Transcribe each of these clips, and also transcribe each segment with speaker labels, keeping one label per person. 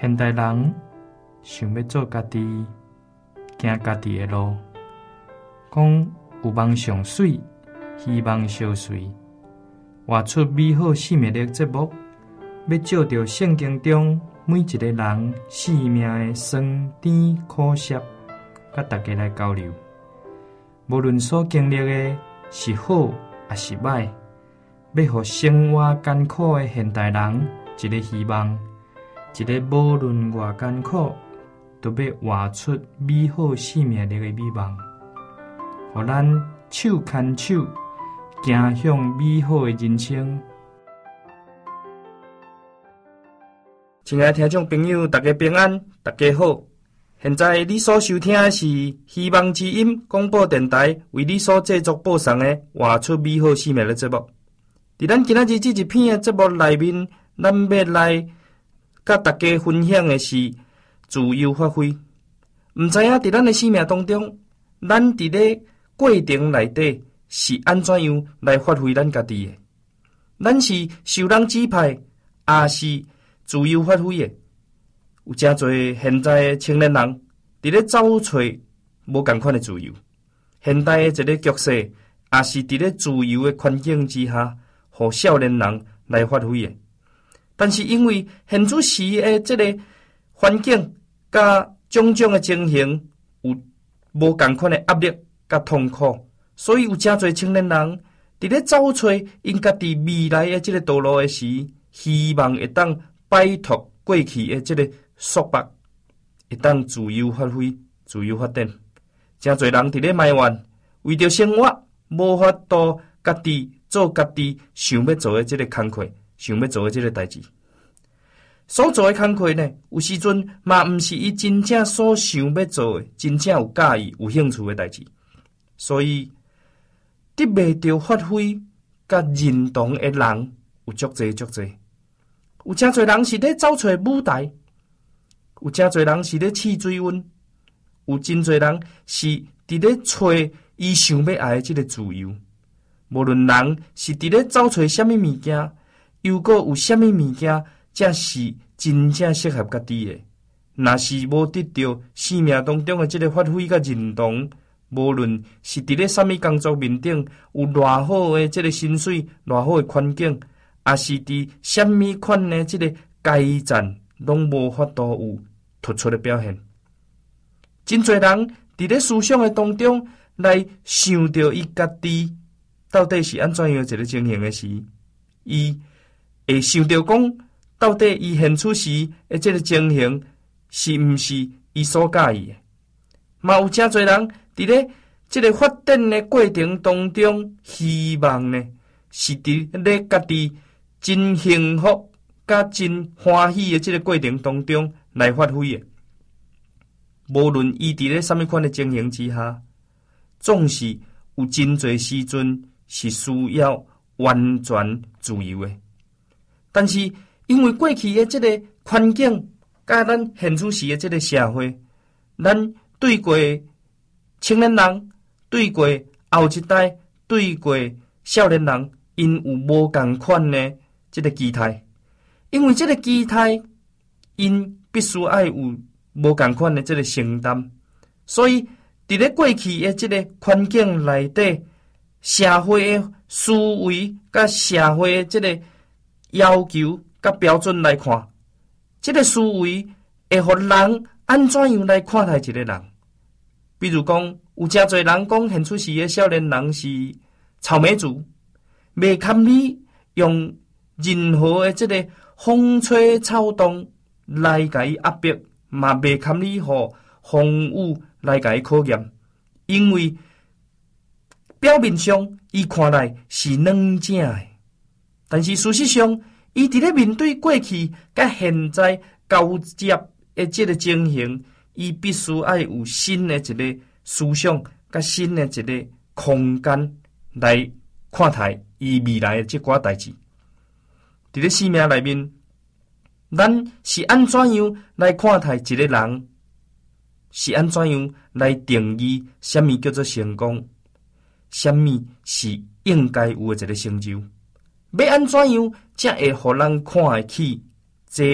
Speaker 1: 现代人想要做家己，行家己的路，讲有梦上水，希望相随，活出美好生命的节目，要照着圣经中每一个人生命的酸甜苦涩，甲大家来交流。无论所经历的是好还是歹，要互生活艰苦的现代人一个希望，一个无论偌艰苦，都要活出美好生命力的美梦，互咱手牵手，行向美好的人生。亲爱的听众朋友，大家平安，大家好。现在你所收听的是希望之音广播电台为你所制作播送的活出美好生命的节目。伫咱今仔日这一篇的节目内面，咱要来甲大家分享的是自由发挥。毋知影伫咱的生命当中，咱伫咧过程内底是安怎样来发挥咱家己的？咱是受人指派，还是自由发挥的？有真侪现在的青年人伫咧找找无共款的自由。现代的一个局势，也是伫咧自由的环境之下，互少年人来发挥的。但是因为现主时的这个环境甲种种的情形有无共款的压力甲痛苦，所以有真侪青年人伫咧找找因家己未来的这个道路的时，希望会当摆脱过去的这个束缚，会当自由发挥、自由发展。真侪人伫咧埋怨，为着生活无法度家己做家己想要做的这个工课，想要做的这个代志。所做的工课呢，有时阵嘛毋是伊真正所想要做的，真正有喜意、有兴趣的代志。所以得袂着发挥甲认同的人有足侪足侪。有真侪人是咧找找舞台，有真侪人是咧试水温，有真侪人是伫咧找伊想要爱的这个自由。无论人是伫咧找找什么物件，又搁有什么物件才是真正适合家己的。若是无得到生命当中的这个发挥甲认同，无论是伫咧什么工作面顶有偌好的这个薪水、偌好的环境，也是伫什么款的这个阶层，拢无法度有突出的表现。真侪人伫咧思想的当中来想到伊家己到底是安怎样一个情形的时，伊会想到讲，到底伊现处时的这个情形是毋是伊所介意的？嘛有真侪人伫咧这个发展的过程当中，希望呢是伫咧家己真幸福、甲真欢喜的这个过程当中来发挥的。无论伊伫咧什么款的情形之下，总是有真侪时阵是需要完全自由的。但是因为过去的这个环境，甲咱现处时的这个社会，咱对过青年人，对过后一代，对过少年人，因有无共款的这个期待。因为这个期待，因必须要有无共款的这个承担，所以伫咧过去的这个环境内底，社会的思维甲社会的这个要求甲标准来看，这个思维会互人安怎样来看待一个人？比如讲，有真侪人讲现出时的少年人是草莓族，袂堪你用任何的这个风吹草动来甲伊压迫，嘛袂堪你互风雨来甲伊考验，因为表面上伊看来是软正的，但是事实上，伊伫咧面对过去甲现在交接的这个情形，伊必须要有新的一个思想，甲新的一个空间来看待伊未来的这寡代志。伫咧生命内面，咱是安怎样来看待一个人？是安怎样来定义什么叫做成功？什么是应该有的一个成就？要安怎样才会互人看得起？这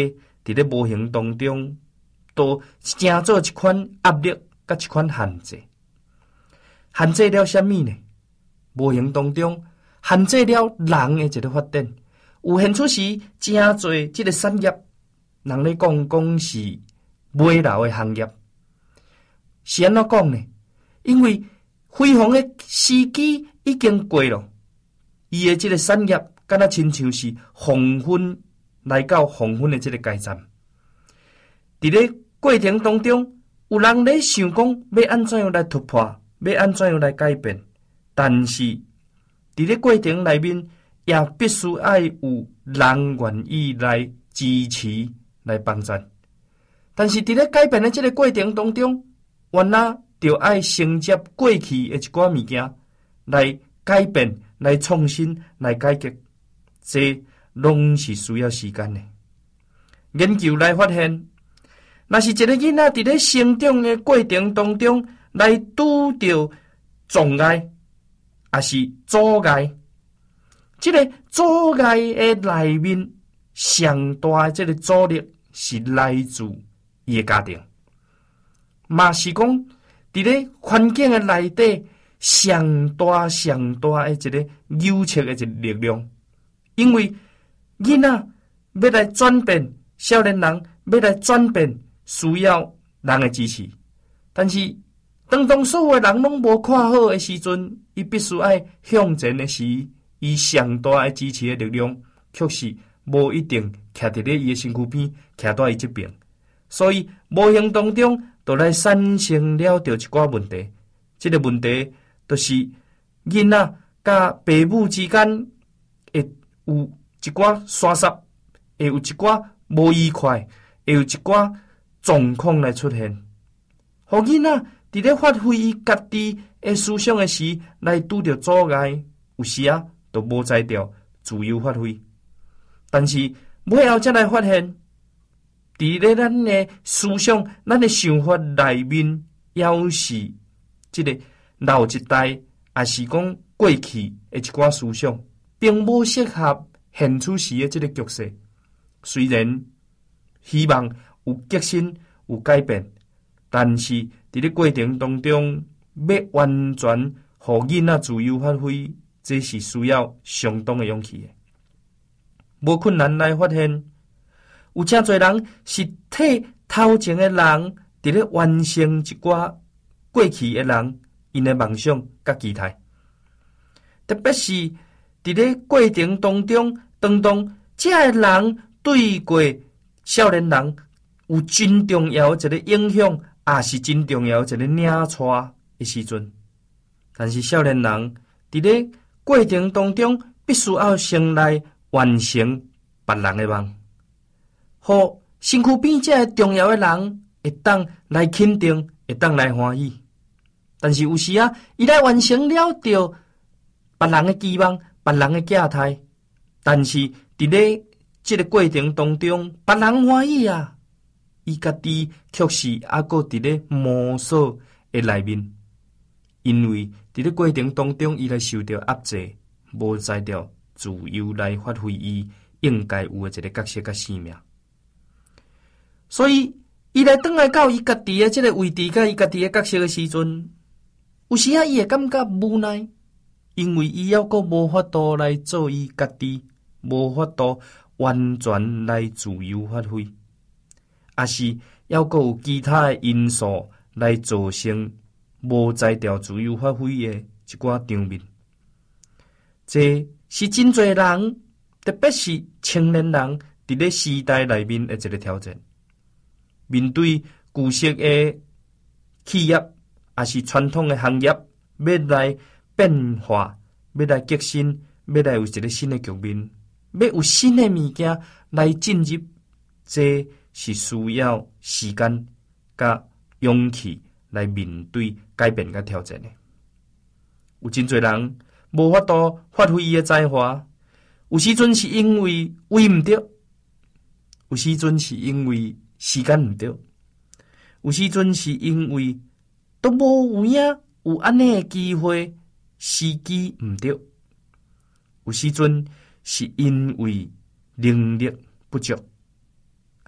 Speaker 1: 伫咧无形当中，都成做一款压力甲一款限制。限制了什么呢？无形当中限制了人的一个发展。有现出时真侪即个产业，人咧讲是买楼的行业，是安怎讲呢？因为辉煌的时机已经过了，伊的即个产业，敢若亲像是黄昏来到黄昏的即个阶站。伫咧过程当中，有人咧想讲要安怎样来突破，要安怎样来改变，但是伫咧过程内面，也必须要有人愿意来支持、来帮助。但是伫咧改变的即个过程当中，原来就要承接过去的一寡物件，来改变、来创新、来改革，这拢是需要时间的。研究来发现，若是一个囡仔伫咧成长的过程当中，来拄到障碍，也是阻碍，这个阻碍的内面上大的这个阻力是来自伊的家庭，嘛是讲伫咧环境的内底上大的一个扭曲的一个力量。因为囡仔要来转变，少年人要来转变，需要人的支持。但是当所有的人拢无看好的时阵，伊必须要向前的时，伊上大的支持的力量，确实无一定徛伫咧伊的身躯边，徛在伊这边。所以无形当中，就来产生了着一寡问题。这个问题就是囡仔甲父母之间会有一寡沙塞，会有一寡无愉快，会有一寡状况来出现。互囡仔伫咧发挥伊家己的思想的时，来拄着阻碍，有时啊，都无在着自由发挥。但是尾后才来发现，伫咧咱的思想、咱的想法内面，要是即个老一代，也是讲过去的一寡思想，并无适合现此时的即个局势。虽然希望有革新、有改变，但是伫咧过程当中，要完全互囡仔自由发挥，这是需要相当的勇气的。无困难来发现，有真侪人是替头前的人伫咧完成一寡过去的人因的梦想甲期待，特别是伫咧过程当中，当这个人对过少年人有真重要的一个影响，也是真重要的一个领带的时阵。但是少年人伫咧过程当中，必须要先来完成别人的梦，互身躯边这个重要的人会当来肯定，会当来欢喜。但是有时啊，伊来完成了着别人的期望、别人的期待，但是伫咧这个过程当中，别人欢喜啊，伊家己确实也搁伫咧摸索的内面，因为伫咧过程当中，伊来受到压制，无在着自由来发挥伊应该有的一个角色甲使命。所以伊来转来到伊家己的这个位置，甲伊家己的角色的时阵，有时啊，伊会感觉无奈，因为伊还阁无法度来做伊家己，无法度完全来自由发挥，也是还阁有其他的因素来造成无在着自由发挥的一寡场面。这是真侪人，特别是青年人伫咧时代内面的一个挑战。面对旧式的企业，也是传统的行业，要来变化，要来革新，要来有一个新的局面，要有新的物件来进入，这是需要时间甲勇气来面对改变甲挑战的。有真侪人无法度发挥伊的才华，有时阵是因为位毋对，有时阵是因为时间毋对，有时阵是因为都无有影有安尼的机会，时机毋对，有时阵是因为能力不足，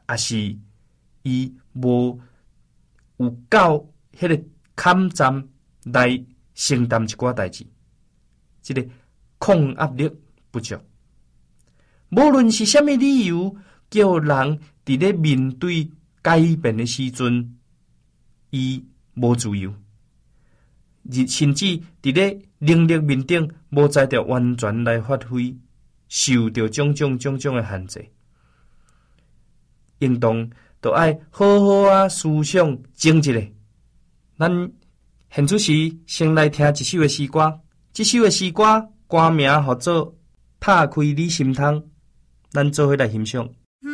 Speaker 1: 也是伊无有到迄个坎站来承担一寡代志，即个抗压力不足。无论是虾米理由，叫人伫咧面对改变的时阵，伊无自由，甚至伫咧能力面顶无在着完全来发挥，受到种种的限制。应当都爱好好思想整一下。咱现此时先来听一首的诗歌，这首的诗歌歌名叫做《拍开你心窗》，咱做伙来欣赏。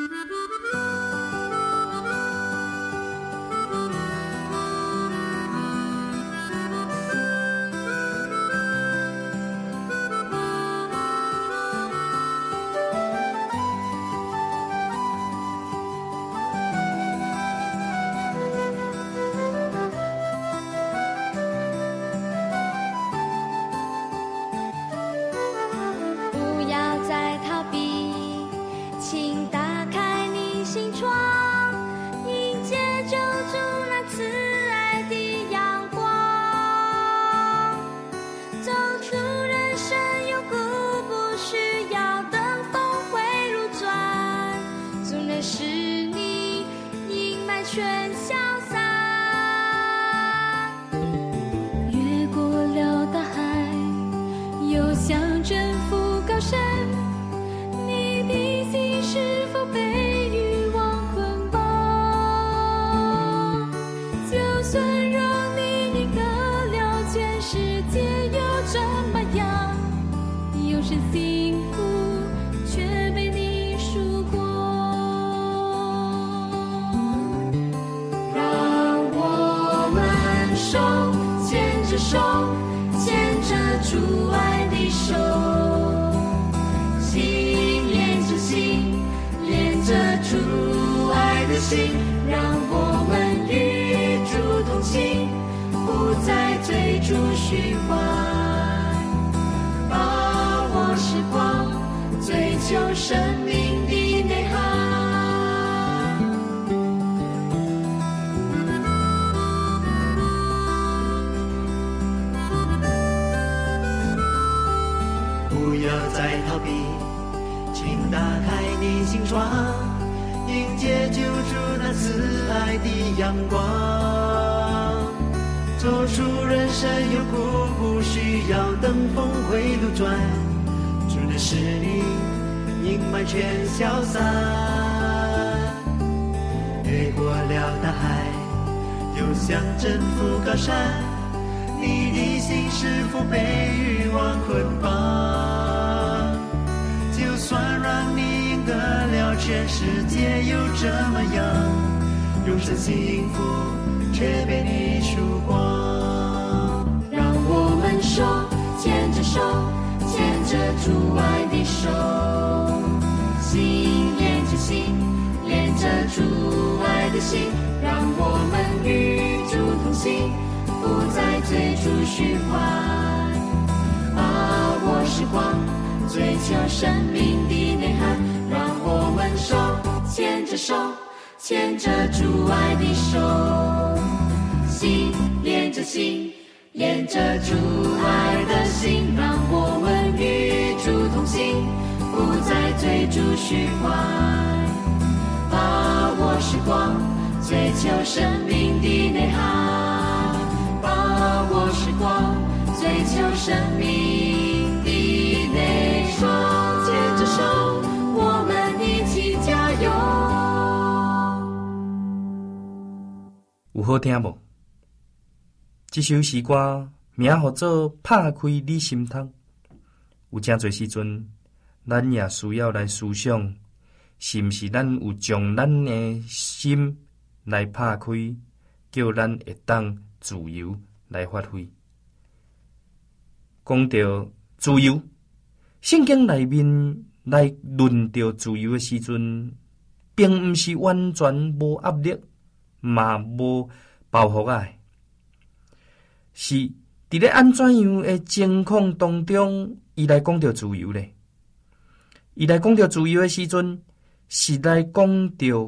Speaker 2: 手牵着主爱的手，心连着心，连着主爱的心，让我们与主同行，不再追逐虚幻，把握时光，追求生命的内涵。
Speaker 3: 不要再逃避，请打开你心窗，迎接救主那慈爱的阳光。走出人生幽谷，不需要等峰回路转，主的使你阴霾全消散。越过了大海，又想征服高山，你的心是否被欲望捆绑？就算让你赢得了全世界，又怎么样？永生幸福却被你输光。
Speaker 2: 让我们手牵着手，牵着主爱的手，心连着心，连着主爱的心，让我们与主同行，不再追逐虚幻，把握时光，追求生命的内涵。让我们手牵着手，牵着主爱的手，心连着心，连着主爱的心，让我们与主同行，不再追逐虚幻，把握时光，追求生命的内涵，把握时光，追求生命的内涵。牵着手，我们一起加油。
Speaker 1: 有好听无？这首诗歌名叫做《拍开你心窗》。有真侪时阵，咱也需要来思想，是毋是咱有将咱的心来拍开，叫咱会当自由来发挥。讲到自由，圣经内面来论到自由的时阵，并毋是完全无压力，嘛无包袱啊，是伫咧安怎样的情况当中，伊来讲到自由咧。伊来讲到自由的时阵，是来讲到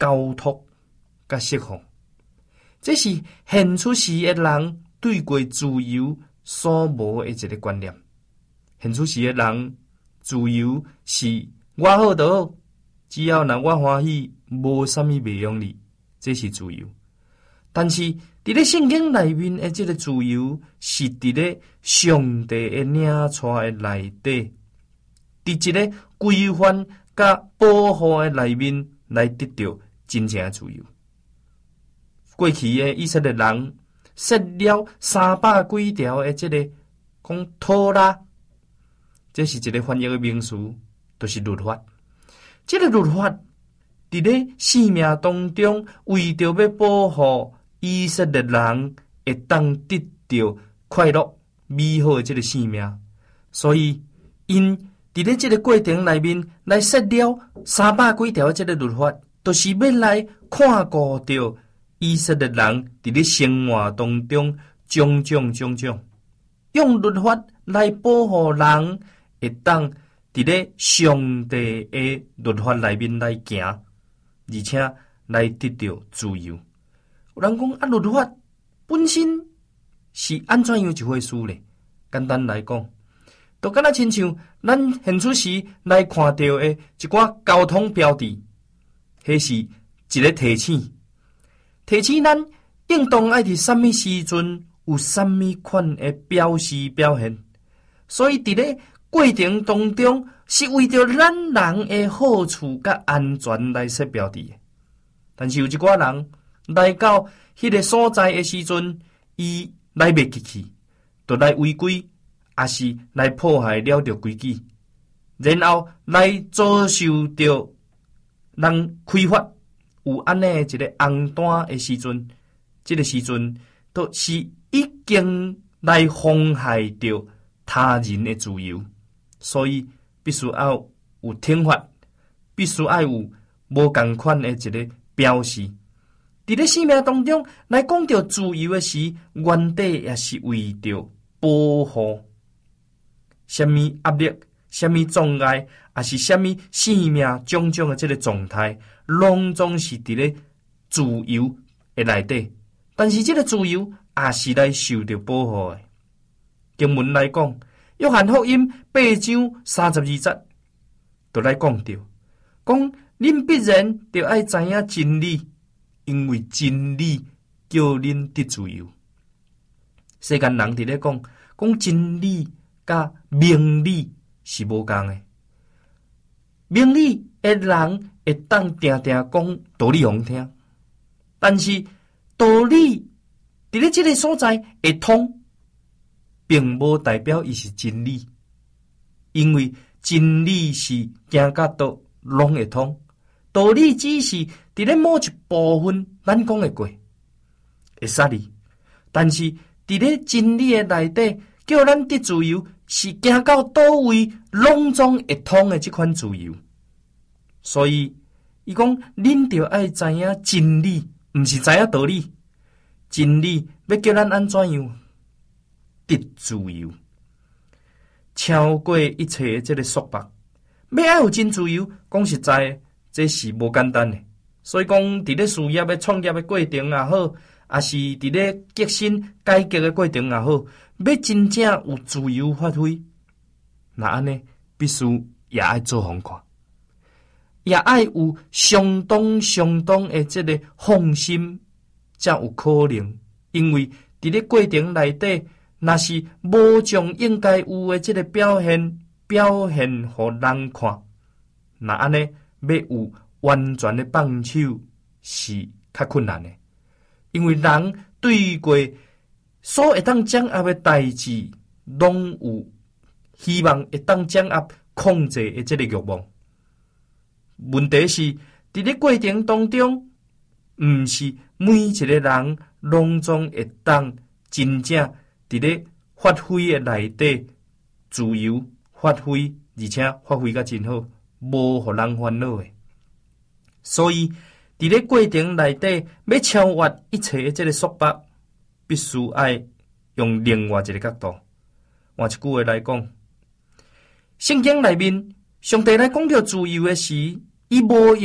Speaker 1: 交托、甲释放。这是现出时的人对过自由所无的一个观念。现出时的人，自由是我好就好，只要若我欢喜，无啥物袂用你，这是自由。但是伫咧圣经内面的这个自由，是伫咧上帝的领带的内底，伫一个规范甲保护的内面来得到真正的自由。过去的以色列人设了300几条的这个讲托拉，这是一个翻译的名词，就是律法。这个律法伫咧生命当中，为着要保护以色列人会当得到快乐美好的这个生命，所以因伫咧这个过程内面来设了300几条的这个律法，就是要来看顾到以色列人伫咧生活当中种种，用律法来保护人会当伫咧上帝的律法内面来行，而且来得到自由。有人讲啊，律法本身是安怎样一回事呢？简单来讲，就敢若亲像咱现出时来看到的一寡交通标志，迄是一个提醒咱应当爱伫什么时阵有什么款的标示表现。所以伫咧过程当中，是为着咱人的好处甲安全来设标志的。但是有一寡人来到迄个所在的时阵，伊来袂记去，就来违规，也是来破坏了着规矩，然后来遭受着人开发有安尼一个红单的时阵，这个时阵都是已经来妨害着他人的自由，所以必须要有惩罚，必须要有无同款的一个标示。伫咧生命当中来讲到自由的时，原底也是为着保护。什么压力、什么障碍，也是什么生命种种的这个状态，拢总是伫咧自由的内底。但是这个自由也是来受到保护的。经文来讲，约翰福音8章32节，就来讲到，讲恁必然就爱知影真理。因为真理叫恁得自由。世间人伫咧讲真理甲明理是无共的。明理的人会当定定讲道理互听，但是道理伫咧这个所在会通，并无代表伊是真理。因为真理是行到倒拢会通。道理只是伫咧某一部分，咱讲会过，会杀你。但是伫咧真理的内底，叫咱得自由，是行到倒位，拢总会通的这款自由。所以，伊讲，恁着爱知影真理，毋是知影道理。真理要叫咱安怎样得自由，超过一切的这个束缚。要爱有真自由，讲实在的。这是无简单的，所以讲，伫咧事业的创业的过程也好，也是伫咧革新改革的过程也好，要真正有自由发挥，那安尼必须也爱做风看，也爱有相当的这个放心，才有可能。因为伫咧过程内底，若是无将应该有的这个表现互人看，那安尼。要有完全的放手是较困难的，因为人对过所会当掌握的代志，拢有希望会当掌握控制的这个欲望。问题是伫咧过程当中，毋是每一个人拢总会当真正伫咧发挥的内底自由发挥，而且发挥甲真好。无互人烦恼的，所以伫咧过程内底要超越一切的这个束缚，必须爱用另外一个角度。换一句话来讲，圣经内面上帝来讲到自由的时，伊无用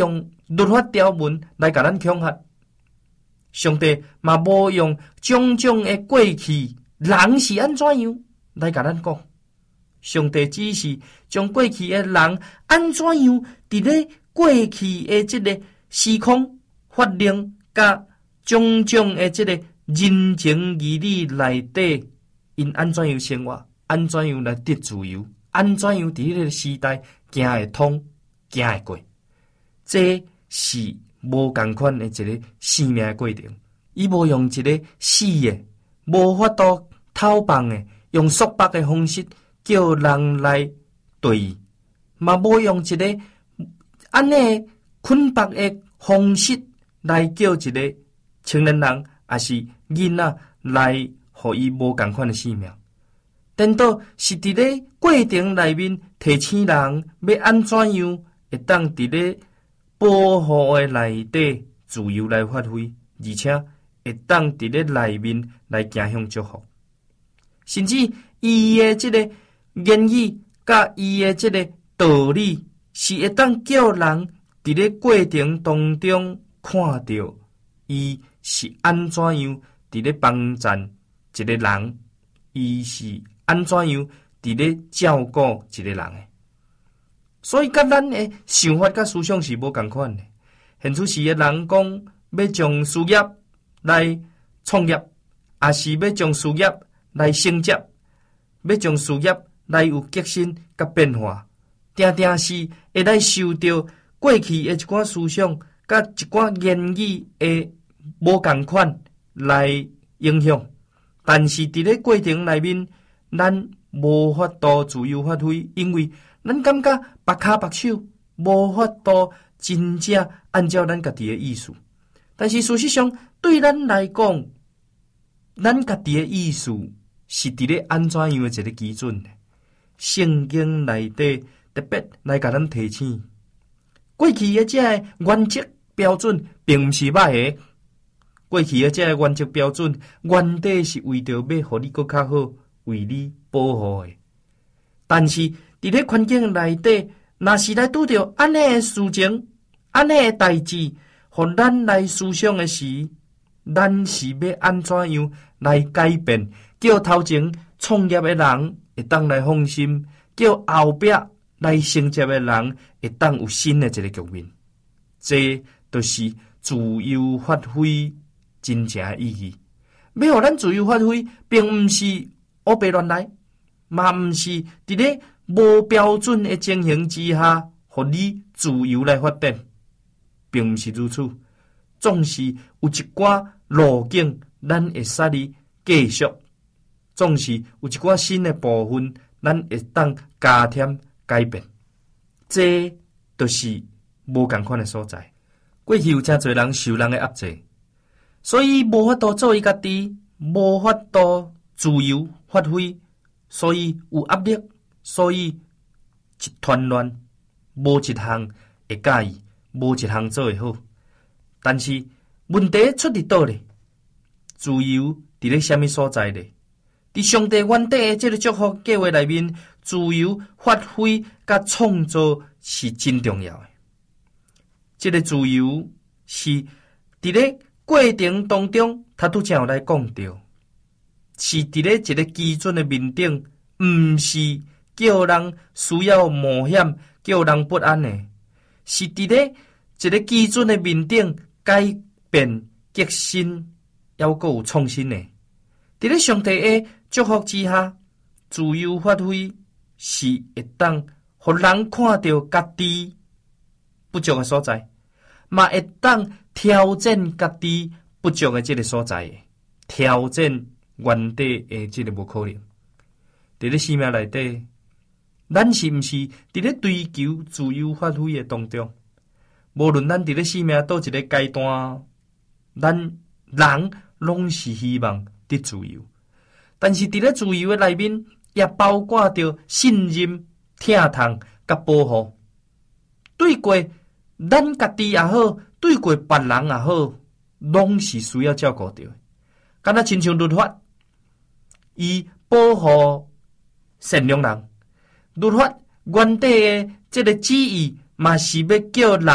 Speaker 1: 律法条文来甲咱恐吓。上帝嘛无用种种的过去人是安怎样来甲咱讲，上帝只是将过去的人安怎样伫咧过去的即个时空法令甲种种的即个人情义理内底，因安怎样生活，安怎样来得自由，安怎样伫迄个时代行会通行会过，这是无共款的一个生命的过程。伊无用一个死的无法度偷放的用束缚的方式叫人来对伊，嘛无用一个安尼捆绑的方式来叫一个青年人也是囡仔来互伊无共款的生命。颠倒是伫咧过程内面提醒人要安怎样会当伫咧保护的内底自由来发挥，而且会当伫咧内面来行向祝福。甚至伊的即个言语甲伊的即个道理，是会当叫人伫咧过程当中看到伊是安怎样伫咧帮衬一个人，伊是安怎样伫咧照顾一个人的。所以甲咱的想法甲思想是无共款的。现出时的人讲要将事业来创业，也是要将事业来升级，要将事业来有革新甲变化，定定是会来受到过去的一寡思想甲一寡言语的无共款来影响。但是伫咧过程内面，咱无法度自由发挥，因为咱感觉别骹别手，无法度真正按照咱家己的意思。但是事实上，对咱来讲，咱家己的意思是伫咧安怎样的一个基准呢？圣经内底特别来甲咱提醒，过去的这个原则标准并毋是歹的。过去的这个原则标准，原底是为着要互你更较好，为你保护的。但是伫咧环境内底，若是来拄着安尼的事情、安尼的代志，互咱来思想的时，咱是要安怎样来改变？叫头前创业的人会当来放心，叫后壁来承接的人会当有新的一个局面。这就是自由发挥真正的意义。要互咱自由发挥，并毋是乌白乱来，嘛毋是伫咧无标准的情形之下，互你自由来发展，并毋是如此。总是有一寡路径，咱会使你继续；总是有一寡新的部分，咱会当加添改变。这就是无共款的所在。过去有真侪人受人的压制，所以无法度做伊家己，无法度自由发挥，所以有压力，所以一团乱，无一项会介意，无一项做会好。但是问题出伫倒咧？自由伫咧什么所在咧？伫上帝原底的这个祝福计划内面，自由发挥甲创造是真重要的。这个自由是伫咧过程当中，他拄则有来讲到，是伫咧一个基准的面顶，毋是叫人需要冒险、叫人不安的，是伫咧一个基准的面顶改变、革新，还阁有创新的。伫咧上帝的祝福之下，自由发挥是会当互人看到家己不足的所在，嘛会当挑战家己不足的这个所在，挑战原底的这个无可能。伫咧生命内底，咱是毋是伫咧追求自由发挥的当中？无论咱伫咧生命倒一个阶段，咱人拢是希望得自由，但是伫咧自由的内面，也包括着信任、疼痛甲保护。对过咱家己也好，对过别人也好，拢是需要照顾着。敢若亲像律法，伊保护善良人，律法原底的这个旨意，嘛是要叫人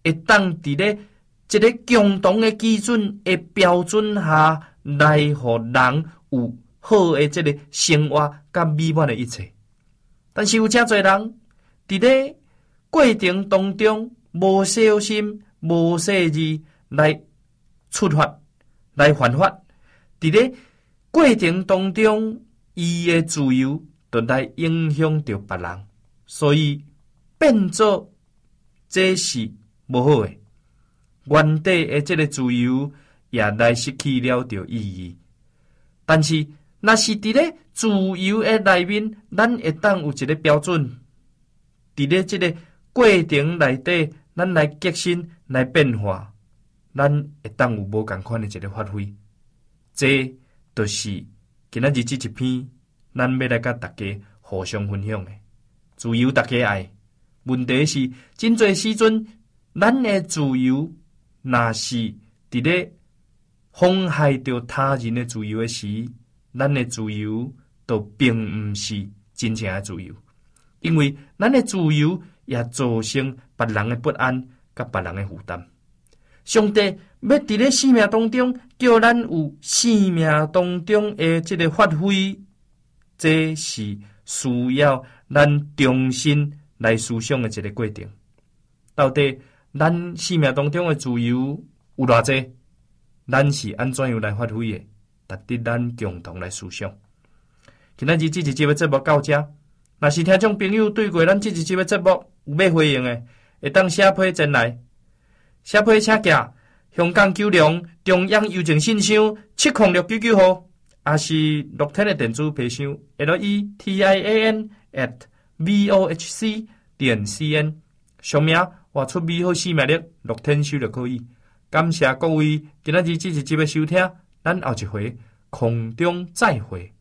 Speaker 1: 会当伫咧一个共同的基准的标准下来，互人有好的这个生活甲美满的一切。但是有真侪人伫咧过程当中无小心、无细致来出发、来犯法，伫咧过程当中，伊的自由就来影响着别人，所以变做这是无好的。原底的这个自由也来失去了着意义。但是，若是伫咧自由的内面，咱会当有一个标准，伫咧这个过程内底，咱来革新、来变化，咱会当有无共款的一个发挥。这就是今仔日这一篇，咱要来甲大家互相分享的。自由大家爱，问题是真侪时阵，咱的自由若是伫咧妨害着他人的自由的时，咱的自由都并毋是真正的自由，因为咱的自由也造成别人的不安甲别人的负担。上帝要伫咧生命当中，叫咱有生命当中的这个发挥，这是需要咱重新来思想的一个过程。到底咱生命当中的自由有偌济？咱是安怎样来发挥的？值得咱共同来思想。今仔日这一集的节目到这，若是听众朋友对过咱这一集的节目有要回应的，会当写批前来。写批请寄香港九龙中央邮政信箱70699号，也是乐天的电子批箱 letin@vohc.cn， 上名画出美好生命力乐天收就可以。感谢各位今仔日这一集的收听，咱后一回空中再会。